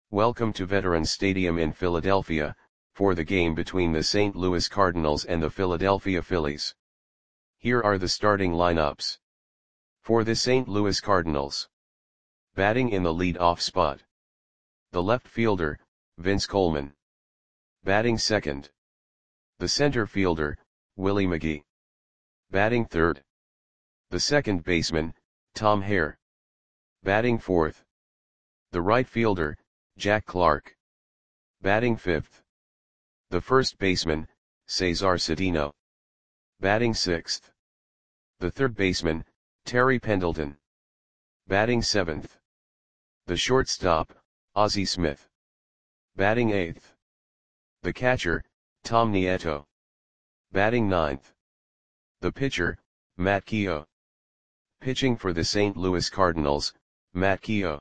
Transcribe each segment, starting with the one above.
Welcome to Veterans Stadium in Philadelphia, for the game between the St. Louis Cardinals and the Philadelphia Phillies. Here are the starting lineups. For the St. Louis Cardinals. Batting in the lead-off spot. The left fielder, Vince Coleman. Batting second. The center fielder, Willie McGee. Batting third. The second baseman, Tom Hare. Batting fourth. The right fielder, Jack Clark. Batting fifth. The first baseman, Cesar Cedeno. Batting sixth. The third baseman, Terry Pendleton. Batting seventh. The shortstop, Ozzie Smith. Batting eighth. The catcher, Tom Nieto. Batting ninth. The pitcher, Matt Keough. Pitching for the St. Louis Cardinals, Matt Keough.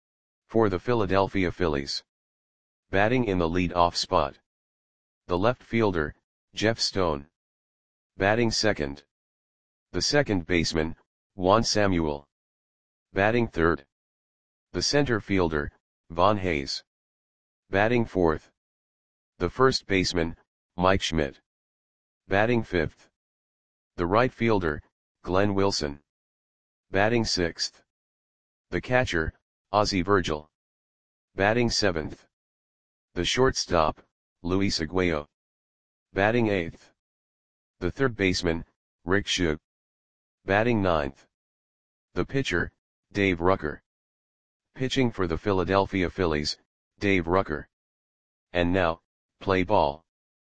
For the Philadelphia Phillies. Batting in the lead-off spot. The left fielder, Jeff Stone. Batting second. The second baseman, Juan Samuel. Batting third. The center fielder, Von Hayes. Batting fourth. The first baseman, Mike Schmidt. Batting fifth. The right fielder, Glenn Wilson. Batting sixth. The catcher, Ozzie Virgil. Batting seventh. The shortstop, Luis Aguayo. Batting eighth. The third baseman, Rick Shug. Batting ninth. The pitcher, Dave Rucker. Pitching for the Philadelphia Phillies, Dave Rucker. And now, play ball.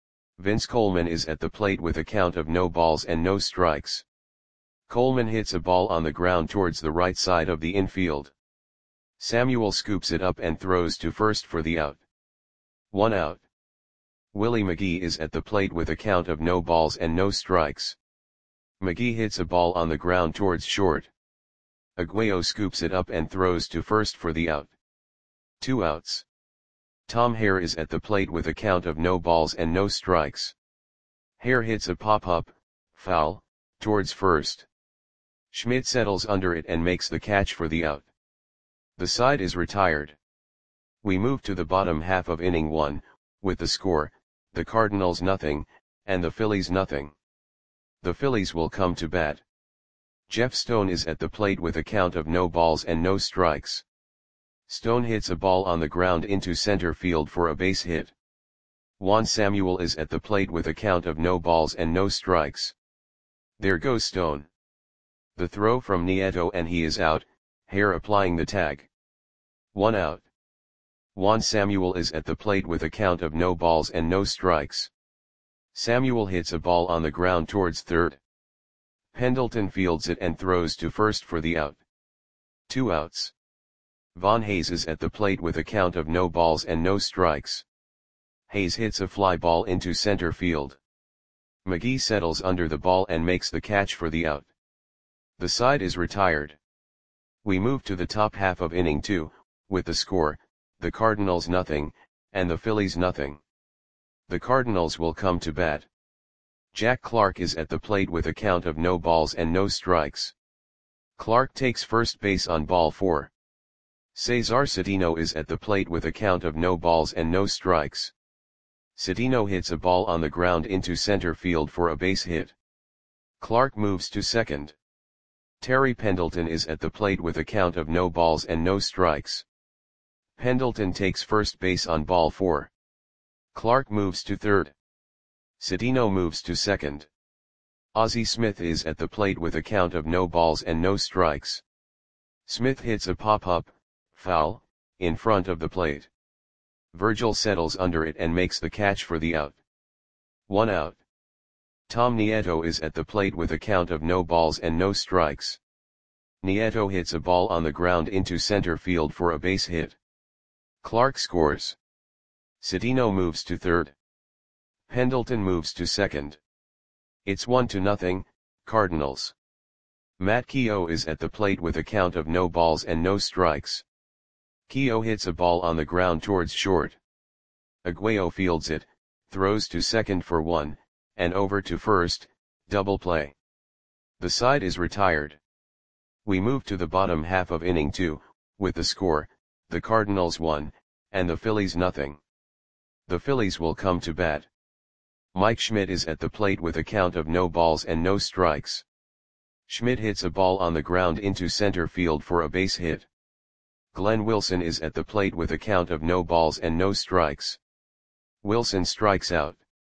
Vince Coleman is at the plate with a count of no balls and no strikes. Coleman hits a ball on the ground towards the right side of the infield. Samuel scoops it up and throws to first for the out. 1 out. Willie McGee is at the plate with a count of no balls and no strikes. McGee hits a ball on the ground towards short. Aguayo scoops it up and throws to first for the out. 2 outs. Tom Hare is at the plate with a count of no balls and no strikes. Hare hits a pop-up, foul, towards first. Schmidt settles under it and makes the catch for the out. The side is retired. We move to the bottom half of inning 1, with the score, the Cardinals nothing, and the Phillies nothing. The Phillies will come to bat. Jeff Stone is at the plate with a count of no balls and no strikes. Stone hits a ball on the ground into center field for a base hit. Juan Samuel is at the plate with a count of no balls and no strikes. There goes Stone. The throw from Nieto and he is out, Hare applying the tag. 1 out. Juan Samuel is at the plate with a count of no balls and no strikes. Samuel hits a ball on the ground towards third. Pendleton fields it and throws to first for the out. 2 outs. Von Hayes is at the plate with a count of no balls and no strikes. Hayes hits a fly ball into center field. McGee settles under the ball and makes the catch for the out. The side is retired. We move to the top half of inning 2, with the score, the Cardinals nothing, and the Phillies nothing. The Cardinals will come to bat. Jack Clark is at the plate with a count of no balls and no strikes. Clark takes first base on ball 4. Cesar Cedeno is at the plate with a count of no balls and no strikes. Cedeno hits a ball on the ground into center field for a base hit. Clark moves to second. Terry Pendleton is at the plate with a count of no balls and no strikes. Pendleton takes first base on ball 4. Clark moves to third. Cedeno moves to second. Ozzie Smith is at the plate with a count of no balls and no strikes. Smith hits a pop-up, foul, in front of the plate. Virgil settles under it and makes the catch for the out. 1 out. Tom Nieto is at the plate with a count of no balls and no strikes. Nieto hits a ball on the ground into center field for a base hit. Clark scores. Cedeno moves to third. Pendleton moves to second. It's 1-0, Cardinals. Matt Keough is at the plate with a count of no balls and no strikes. Keough hits a ball on the ground towards short. Aguayo fields it, throws to second for 1, and over to first, double play. The side is retired. We move to the bottom half of inning 2, with the score, the Cardinals 1, and the Phillies nothing. The Phillies will come to bat. Mike Schmidt is at the plate with a count of no balls and no strikes. Schmidt hits a ball on the ground into center field for a base hit. Glenn Wilson is at the plate with a count of no balls and no strikes. Wilson strikes out.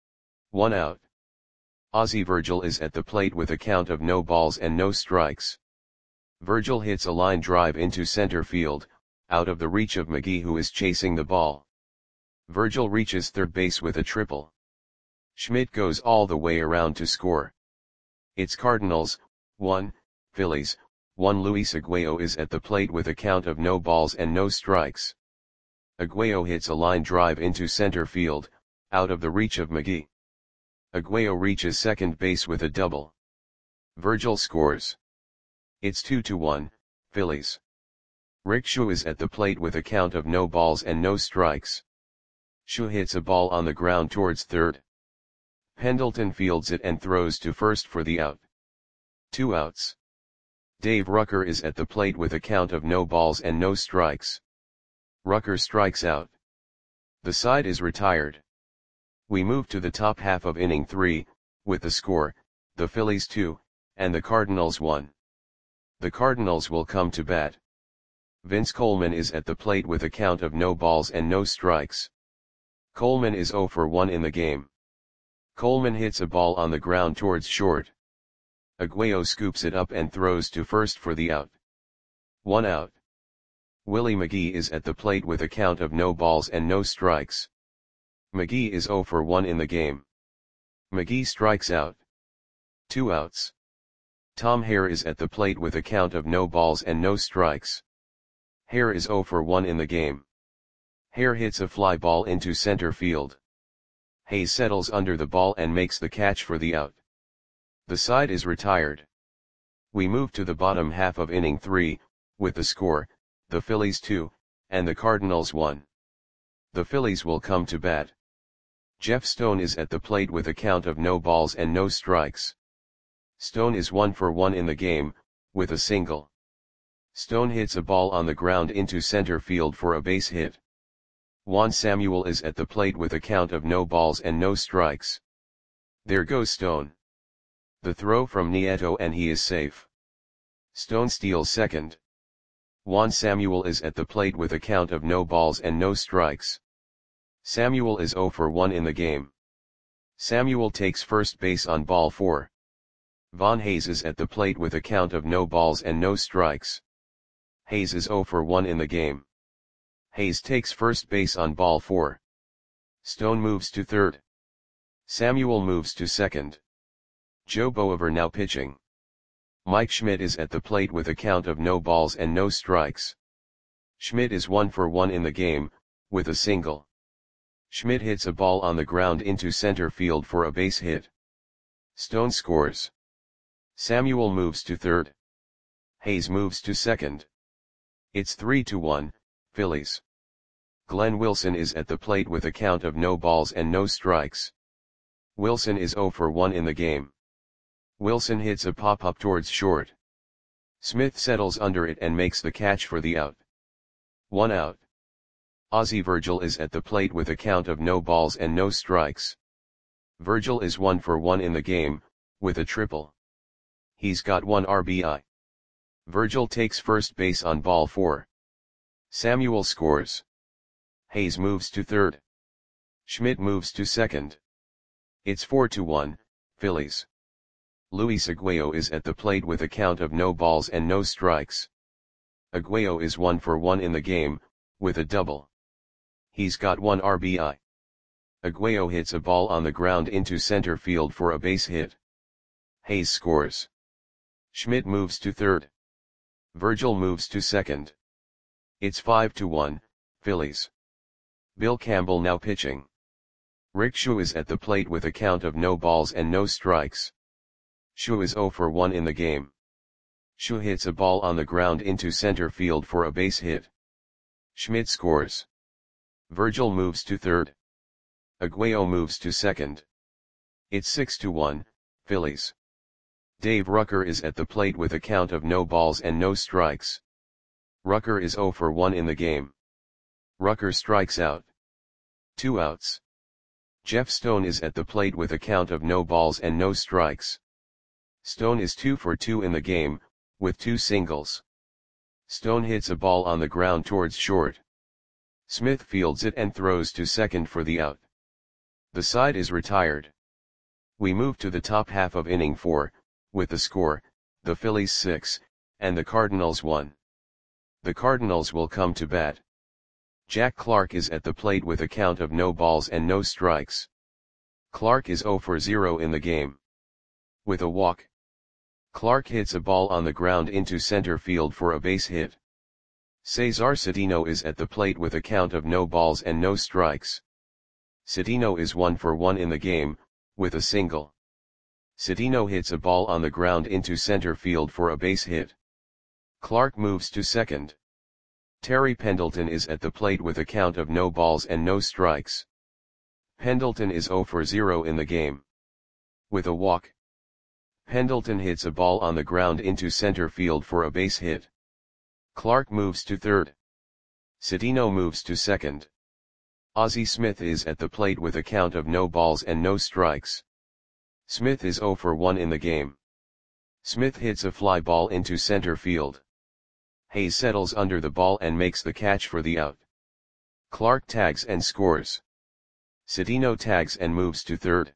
1 out. Ozzie Virgil is at the plate with a count of no balls and no strikes. Virgil hits a line drive into center field, out of the reach of McGee, who is chasing the ball. Virgil reaches third base with a triple. Schmidt goes all the way around to score. It's Cardinals, 1, Phillies, 1. Luis Aguayo is at the plate with a count of no balls and no strikes. Aguayo hits a line drive into center field, out of the reach of McGee. Aguayo reaches second base with a double. Virgil scores. It's 2-1, Phillies. Rick Schuh is at the plate with a count of no balls and no strikes. Schuh hits a ball on the ground towards third. Pendleton fields it and throws to first for the out. 2 outs. Dave Rucker is at the plate with a count of no balls and no strikes. Rucker strikes out. The side is retired. We move to the top half of inning 3, with the score, the Phillies 2, and the Cardinals 1. The Cardinals will come to bat. Vince Coleman is at the plate with a count of no balls and no strikes. Coleman is 0 for 1 in the game. Coleman hits a ball on the ground towards short. Aguayo scoops it up and throws to first for the out. 1 out. Willie McGee is at the plate with a count of no balls and no strikes. McGee is 0 for 1 in the game. McGee strikes out. 2 outs. Tom Hare is at the plate with a count of no balls and no strikes. Hare is 0 for 1 in the game. Hare hits a fly ball into center field. Hayes settles under the ball and makes the catch for the out. The side is retired. We move to the bottom half of inning 3, with the score, the Phillies 2, and the Cardinals 1. The Phillies will come to bat. Jeff Stone is at the plate with a count of no balls and no strikes. Stone is 1 for 1 in the game, with a single. Stone hits a ball on the ground into center field for a base hit. Juan Samuel is at the plate with a count of no balls and no strikes. There goes Stone. The throw from Nieto and he is safe. Stone steals second. Juan Samuel is at the plate with a count of no balls and no strikes. Samuel is 0 for 1 in the game. Samuel takes first base on ball 4. Von Hayes is at the plate with a count of no balls and no strikes. Hayes is 0 for 1 in the game. Hayes takes first base on ball 4. Stone moves to third. Samuel moves to second. Joe Boever now pitching. Mike Schmidt is at the plate with a count of no balls and no strikes. Schmidt is 1 for 1 in the game, with a single. Schmidt hits a ball on the ground into center field for a base hit. Stone scores. Samuel moves to third. Hayes moves to second. It's 3-1, Phillies. Glenn Wilson is at the plate with a count of no balls and no strikes. Wilson is 0 for 1 in the game. Wilson hits a pop-up towards short. Smith settles under it and makes the catch for the out. 1 out. Ozzie Virgil is at the plate with a count of no balls and no strikes. Virgil is 1 for 1 in the game, with a triple. He's got 1 RBI. Virgil takes first base on ball 4. Samuel scores. Hayes moves to third. Schmidt moves to second. It's 4-1, Phillies. Luis Aguayo is at the plate with a count of no balls and no strikes. Aguayo is 1 for 1 in the game, with a double. He's got 1 RBI. Aguayo hits a ball on the ground into center field for a base hit. Hayes scores. Schmidt moves to third. Virgil moves to second. It's 5-1, Phillies. Bill Campbell now pitching. Rick Schuh is at the plate with a count of no balls and no strikes. Schuh is 0 for 1 in the game. Schuh hits a ball on the ground into center field for a base hit. Schmidt scores. Virgil moves to third. Aguayo moves to second. It's 6-1, Phillies. Dave Rucker is at the plate with a count of no balls and no strikes. Rucker is 0 for 1 in the game. Rucker strikes out. 2 outs. Jeff Stone is at the plate with a count of no balls and no strikes. Stone is 2 for 2 in the game, with 2 singles. Stone hits a ball on the ground towards short. Smith fields it and throws to second for the out. The side is retired. We move to the top half of inning 4, with the score, the Phillies 6, and the Cardinals 1. The Cardinals will come to bat. Jack Clark is at the plate with a count of no balls and no strikes. Clark is 0 for 0 in the game. With a walk, Clark hits a ball on the ground into center field for a base hit. Cesar Cedeno is at the plate with a count of no balls and no strikes. Cedeno is 1 for 1 in the game, with a single. Cedeno hits a ball on the ground into center field for a base hit. Clark moves to second. Terry Pendleton is at the plate with a count of no balls and no strikes. Pendleton is 0 for 0 in the game. With a walk, Pendleton hits a ball on the ground into center field for a base hit. Clark moves to third. Cedeno moves to second. Ozzie Smith is at the plate with a count of no balls and no strikes. Smith is 0 for 1 in the game. Smith hits a fly ball into center field. Hayes settles under the ball and makes the catch for the out. Clark tags and scores. Cedeno tags and moves to third.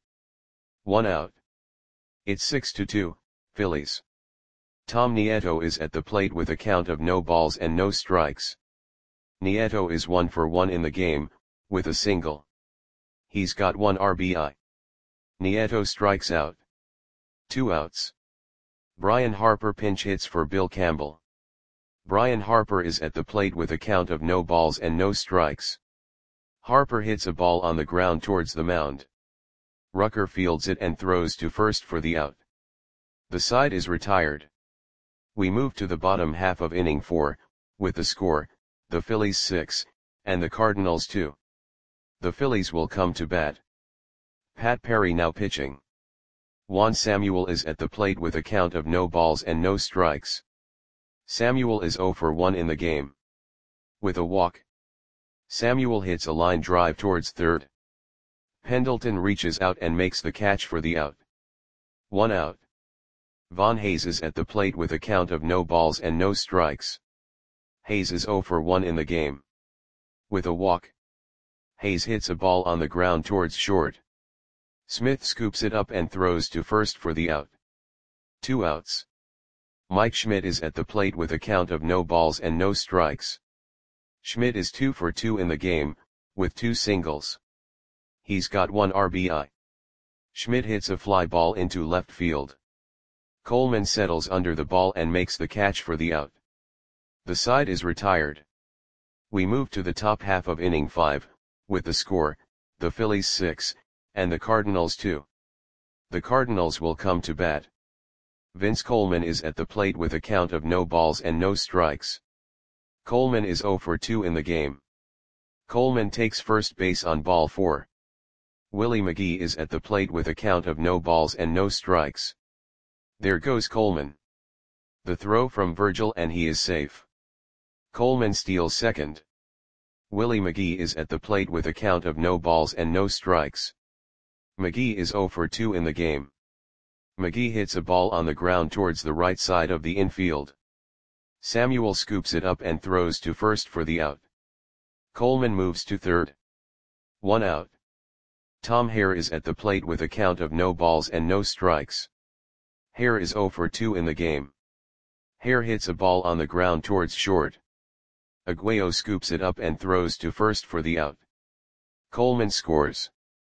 1 out. It's 6-2, Phillies. Tom Nieto is at the plate with a count of no balls and no strikes. Nieto is 1 for 1 in the game, with a single. He's got 1 RBI. Nieto strikes out. 2 outs. Brian Harper pinch hits for Bill Campbell. Brian Harper is at the plate with a count of no balls and no strikes. Harper hits a ball on the ground towards the mound. Rucker fields it and throws to first for the out. The side is retired. We move to the bottom half of inning 4, with the score, the Phillies 6, and the Cardinals 2. The Phillies will come to bat. Pat Perry now pitching. Juan Samuel is at the plate with a count of no balls and no strikes. Samuel is 0 for 1 in the game. With a walk, Samuel hits a line drive towards third. Pendleton reaches out and makes the catch for the out. 1 out. Von Hayes is at the plate with a count of no balls and no strikes. Hayes is 0 for 1 in the game. With a walk, Hayes hits a ball on the ground towards short. Smith scoops it up and throws to first for the out. 2 outs. Mike Schmidt is at the plate with a count of no balls and no strikes. Schmidt is 2 for 2 in the game, with 2 singles. He's got 1 RBI. Schmidt hits a fly ball into left field. Coleman settles under the ball and makes the catch for the out. The side is retired. We move to the top half of inning 5, with the score, the Phillies 6, and the Cardinals 2. The Cardinals will come to bat. Vince Coleman is at the plate with a count of no balls and no strikes. Coleman is 0 for 2 in the game. Coleman takes first base on ball 4. Willie McGee is at the plate with a count of no balls and no strikes. There goes Coleman. The throw from Virgil and he is safe. Coleman steals second. Willie McGee is at the plate with a count of no balls and no strikes. McGee is 0 for 2 in the game. McGee hits a ball on the ground towards the right side of the infield. Samuel scoops it up and throws to first for the out. Coleman moves to third. 1 out. Tom Hare is at the plate with a count of no balls and no strikes. Hare is 0 for 2 in the game. Hare hits a ball on the ground towards short. Aguayo scoops it up and throws to first for the out. Coleman scores.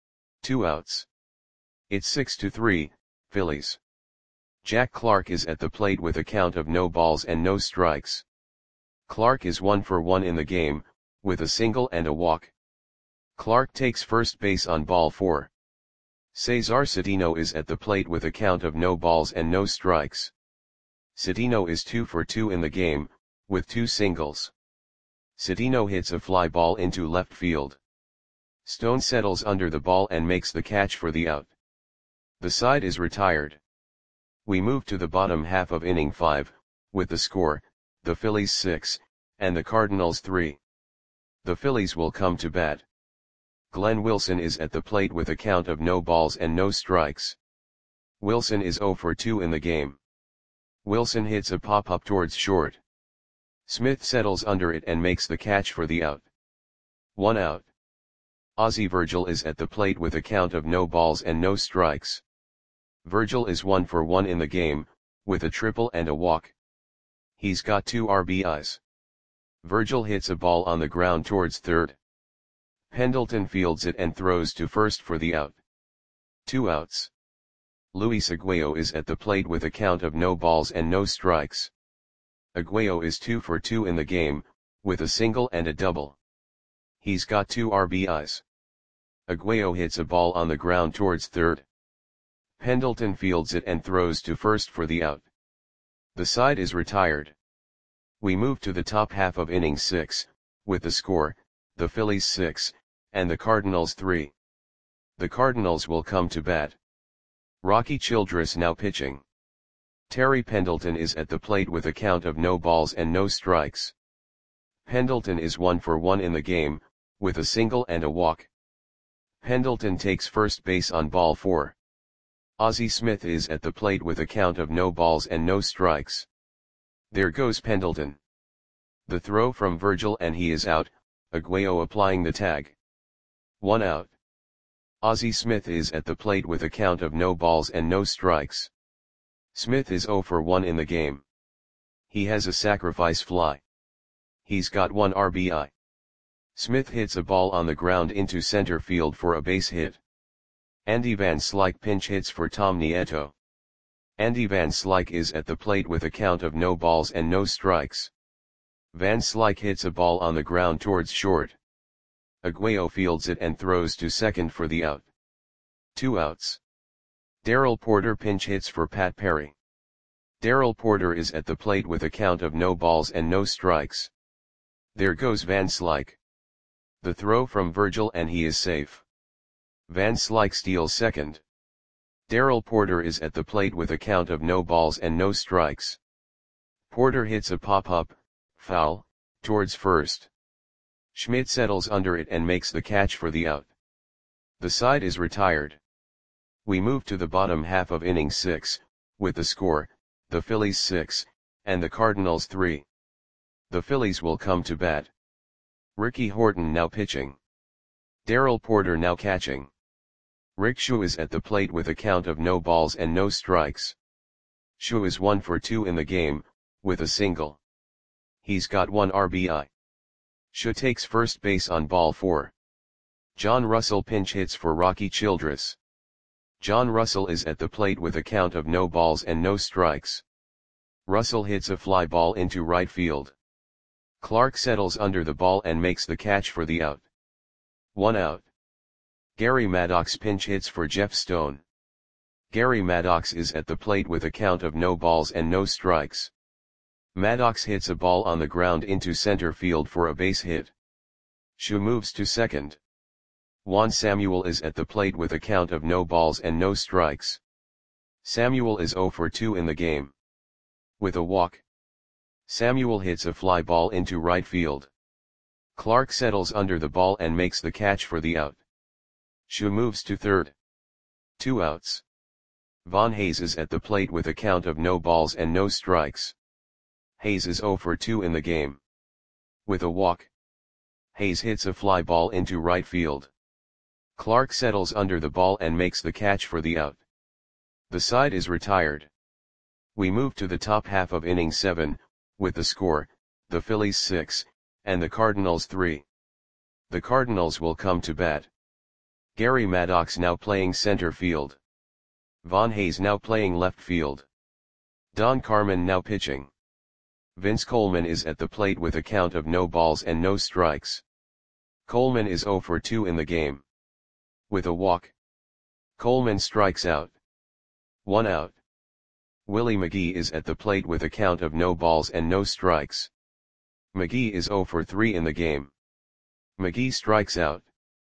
2 outs. It's 6-3, Phillies. Jack Clark is at the plate with a count of no balls and no strikes. Clark is 1 for 1 in the game, with a single and a walk. Clark takes first base on ball 4. Cesar Cedeno is at the plate with a count of no balls and no strikes. Cedeno is 2 for 2 in the game, with 2 singles. Cedeno hits a fly ball into left field. Stone settles under the ball and makes the catch for the out. The side is retired. We move to the bottom half of inning 5, with the score, the Phillies 6, and the Cardinals 3. The Phillies will come to bat. Glenn Wilson is at the plate with a count of no balls and no strikes. Wilson is 0 for 2 in the game. Wilson hits a pop-up towards short. Smith settles under it and makes the catch for the out. 1 out. Ozzie Virgil is at the plate with a count of no balls and no strikes. Virgil is 1 for 1 in the game, with a triple and a walk. He's got 2 RBIs. Virgil hits a ball on the ground towards third. Pendleton fields it and throws to first for the out. 2 outs. Luis Aguayo is at the plate with a count of no balls and no strikes. Aguayo is 2 for 2 in the game, with a single and a double. He's got 2 RBIs. Aguayo hits a ball on the ground towards third. Pendleton fields it and throws to first for the out. The side is retired. We move to the top half of inning 6, with the score, the Phillies 6, and the Cardinals 3. The Cardinals will come to bat. Rocky Childress now pitching. Terry Pendleton is at the plate with a count of no balls and no strikes. Pendleton is 1 for 1 in the game, with a single and a walk. Pendleton takes first base on ball 4. Ozzie Smith is at the plate with a count of no balls and no strikes. There goes Pendleton. The throw from Virgil and he is out, Aguayo applying the tag. 1 out. Ozzie Smith is at the plate with a count of no balls and no strikes. Smith is 0 for 1 in the game. He has a sacrifice fly. He's got 1 RBI. Smith hits a ball on the ground into center field for a base hit. Andy Van Slyke pinch hits for Tom Nieto. Andy Van Slyke is at the plate with a count of no balls and no strikes. Van Slyke hits a ball on the ground towards short. Aguayo fields it and throws to second for the out. 2 outs. Darrell Porter pinch hits for Pat Perry. Darrell Porter is at the plate with a count of no balls and no strikes. There goes Van Slyke. The throw from Virgil and he is safe. Van Slyke steals second. Darrell Porter is at the plate with a count of no balls and no strikes. Porter hits a pop-up, foul, towards first. Schmidt settles under it and makes the catch for the out. The side is retired. We move to the bottom half of inning 6, with the score, the Phillies 6, and the Cardinals 3. The Phillies will come to bat. Ricky Horton now pitching. Darrell Porter now catching. Rick Schu is at the plate with a count of no balls and no strikes. Schu is 1 for 2 in the game, with a single. He's got 1 RBI. Schu takes first base on ball 4. John Russell pinch hits for Rocky Childress. John Russell is at the plate with a count of no balls and no strikes. Russell hits a fly ball into right field. Clark settles under the ball and makes the catch for the out. 1 out. Gary Maddox pinch hits for Jeff Stone. Gary Maddox is at the plate with a count of no balls and no strikes. Maddox hits a ball on the ground into center field for a base hit. Schu moves to second. Juan Samuel is at the plate with a count of no balls and no strikes. Samuel is 0 for 2 in the game. With a walk. Samuel hits a fly ball into right field. Clark settles under the ball and makes the catch for the out. Schu moves to third. 2 outs. Von Hayes is at the plate with a count of no balls and no strikes. Hayes is 0 for 2 in the game. With a walk. Hayes hits a fly ball into right field. Clark settles under the ball and makes the catch for the out. The side is retired. We move to the top half of inning 7, with the score, the Phillies 6, and the Cardinals 3. The Cardinals will come to bat. Gary Maddox now playing center field. Von Hayes now playing left field. Don Carmen now pitching. Vince Coleman is at the plate with a count of no balls and no strikes. Coleman is 0 for 2 in the game. With a walk. Coleman strikes out. 1 out. Willie McGee is at the plate with a count of no balls and no strikes. McGee is 0 for 3 in the game. McGee strikes out.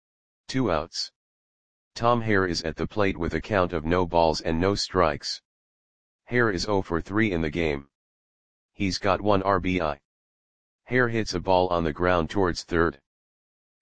2 outs. Tom Hare is at the plate with a count of no balls and no strikes. Hare is 0 for 3 in the game. He's got 1 RBI. Hare hits a ball on the ground towards third.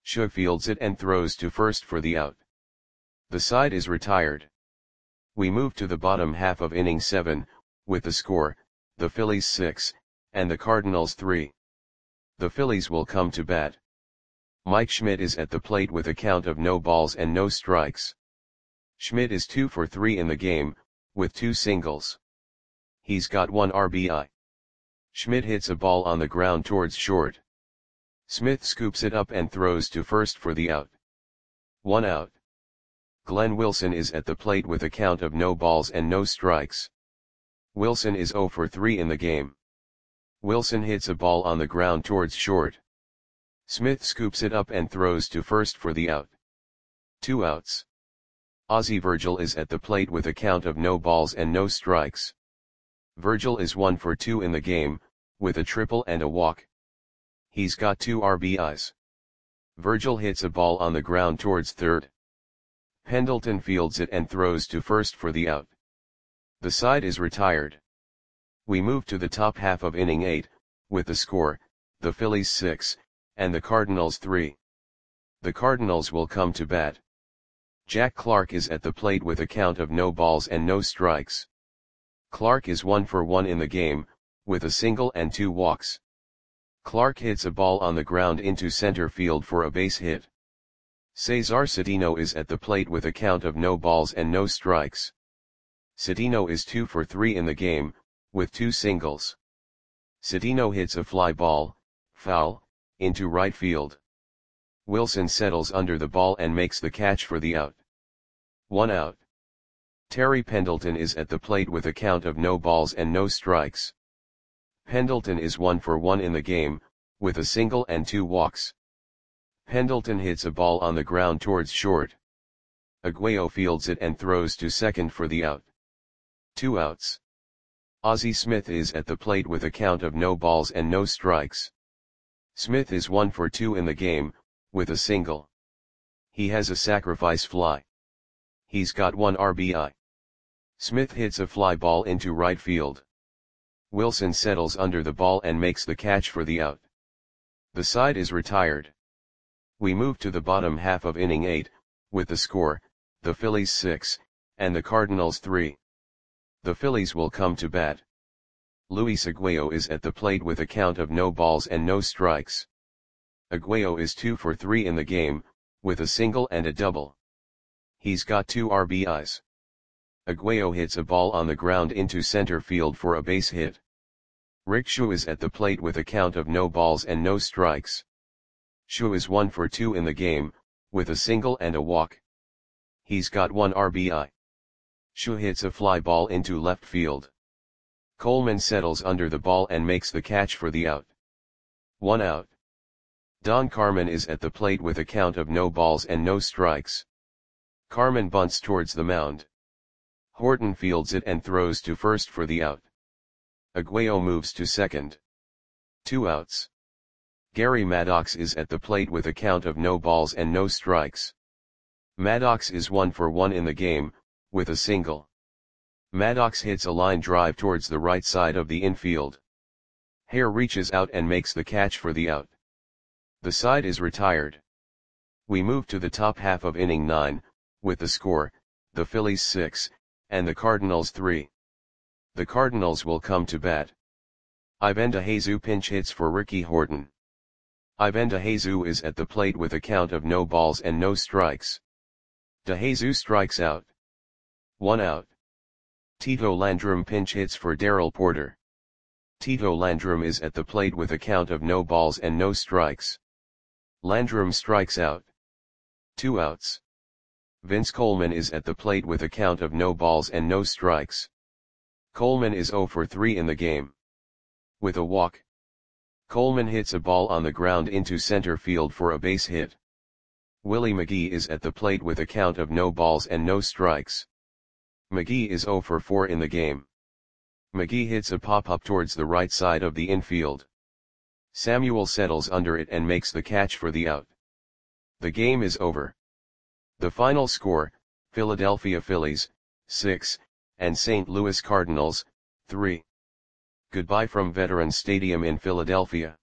Shue fields it and throws to first for the out. The side is retired. We move to the bottom half of inning 7, with the score, the Phillies 6, and the Cardinals 3. The Phillies will come to bat. Mike Schmidt is at the plate with a count of no balls and no strikes. Schmidt is 2 for 3 in the game, with 2 singles. He's got 1 RBI. Schmidt hits a ball on the ground towards short. Smith scoops it up and throws to first for the out. 1 out. Glenn Wilson is at the plate with a count of no balls and no strikes. Wilson is 0 for 3 in the game. Wilson hits a ball on the ground towards short. Smith scoops it up and throws to first for the out. 2 outs. Ozzie Virgil is at the plate with a count of no balls and no strikes. Virgil is 1 for 2 in the game, with a triple and a walk. He's got 2 RBIs. Virgil hits a ball on the ground towards third. Pendleton fields it and throws to first for the out. The side is retired. We move to the top half of inning 8, with the score, the Phillies 6, and the Cardinals 3. The Cardinals will come to bat. Jack Clark is at the plate with a count of no balls and no strikes. Clark is 1 for 1 in the game, with a single and 2 walks. Clark hits a ball on the ground into center field for a base hit. Cesar Cedeno is at the plate with a count of no balls and no strikes. Cedeno is 2 for 3 in the game, with 2 singles. Cedeno hits a fly ball, foul, into right field. Wilson settles under the ball and makes the catch for the out. 1 out. Terry Pendleton is at the plate with a count of no balls and no strikes. Pendleton is 1 for 1 in the game, with a single and 2 walks. Pendleton hits a ball on the ground towards short. Aguayo fields it and throws to second for the out. 2 outs. Ozzie Smith is at the plate with a count of no balls and no strikes. Smith is 1 for 2 in the game, with a single. He has a sacrifice fly. He's got 1 RBI. Smith hits a fly ball into right field. Wilson settles under the ball and makes the catch for the out. The side is retired. We move to the bottom half of inning 8, with the score, the Phillies 6, and the Cardinals 3. The Phillies will come to bat. Luis Aguayo is at the plate with a count of no balls and no strikes. Aguayo is 2 for 3 in the game, with a single and a double. He's got 2 RBIs. Aguayo hits a ball on the ground into center field for a base hit. Rick Shue is at the plate with a count of no balls and no strikes. Shue is 1 for 2 in the game, with a single and a walk. He's got 1 RBI. Shue hits a fly ball into left field. Coleman settles under the ball and makes the catch for the out. 1 out. Don Carmen is at the plate with a count of no balls and no strikes. Carmen bunts towards the mound. Horton fields it and throws to first for the out. Aguayo moves to second. 2 outs. Gary Maddox is at the plate with a count of no balls and no strikes. Maddox is 1 for 1 in the game, with a single. Maddox hits a line drive towards the right side of the infield. Hare reaches out and makes the catch for the out. The side is retired. We move to the top half of inning 9, with the score, the Phillies 6, and the Cardinals 3. The Cardinals will come to bat. Ivan DeJesus pinch hits for Ricky Horton. Ivan DeJesus is at the plate with a count of no balls and no strikes. DeJesus strikes out. 1 out. Tito Landrum pinch hits for Darrell Porter. Tito Landrum is at the plate with a count of no balls and no strikes. Landrum strikes out. 2 outs. Vince Coleman is at the plate with a count of no balls and no strikes. Coleman is 0 for 3 in the game. With a walk. Coleman hits a ball on the ground into center field for a base hit. Willie McGee is at the plate with a count of no balls and no strikes. McGee is 0 for 4 in the game. McGee hits a pop-up towards the right side of the infield. Samuel settles under it and makes the catch for the out. The game is over. The final score, Philadelphia Phillies, 6, and St. Louis Cardinals, 3. Goodbye from Veterans Stadium in Philadelphia.